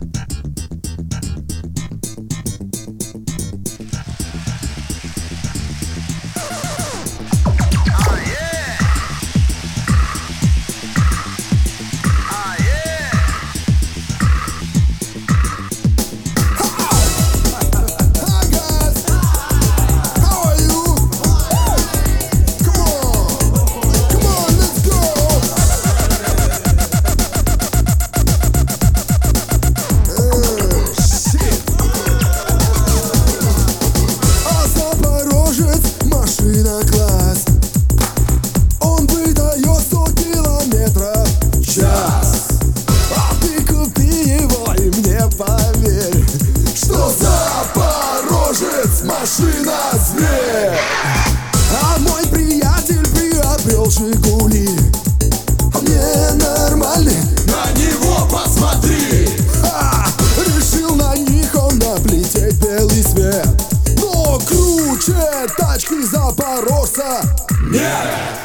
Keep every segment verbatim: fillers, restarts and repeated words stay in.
Машина-зверь. А мой приятель приобрел Жигули, а мне нормальный. На него посмотри. А, решил на них он облететь белый свет. Но круче тачки запорожца нет.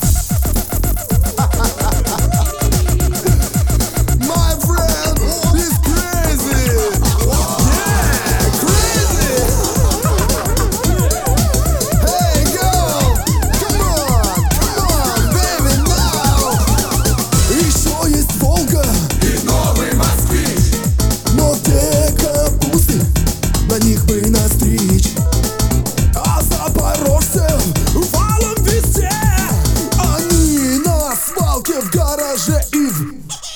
На них бы настричь, а запорожцев валом везде. Они на свалке, в гараже и в...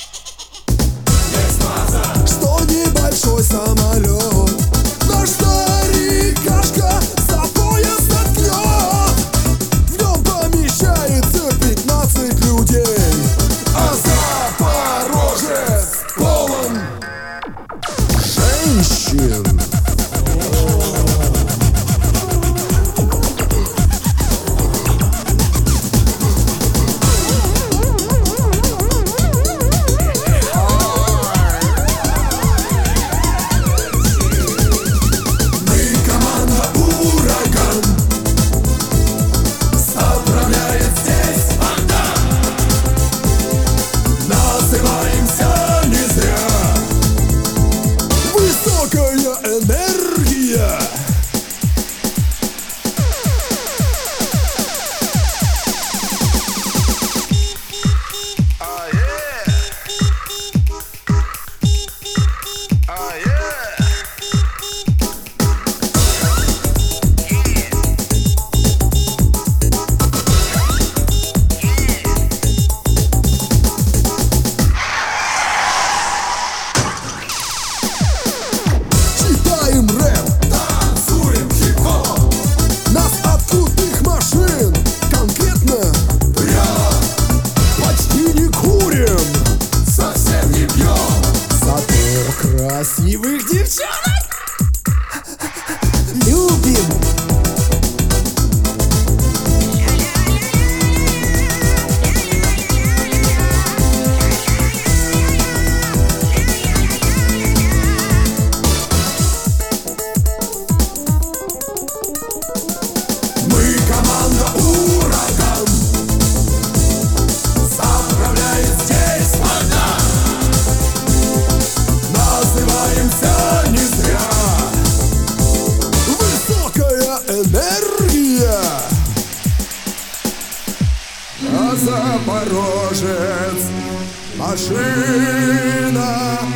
Что небольшой самолет, наш старикашка за пояс заткнет. В нем помещается пятнадцать людей, а Запорожец полон женщин. Энергия. Красивых девчонок любим. Мы команда «Ураган», заправляет здесь вода. Называемся не зря. Высокая энергия. А Запорожец машина.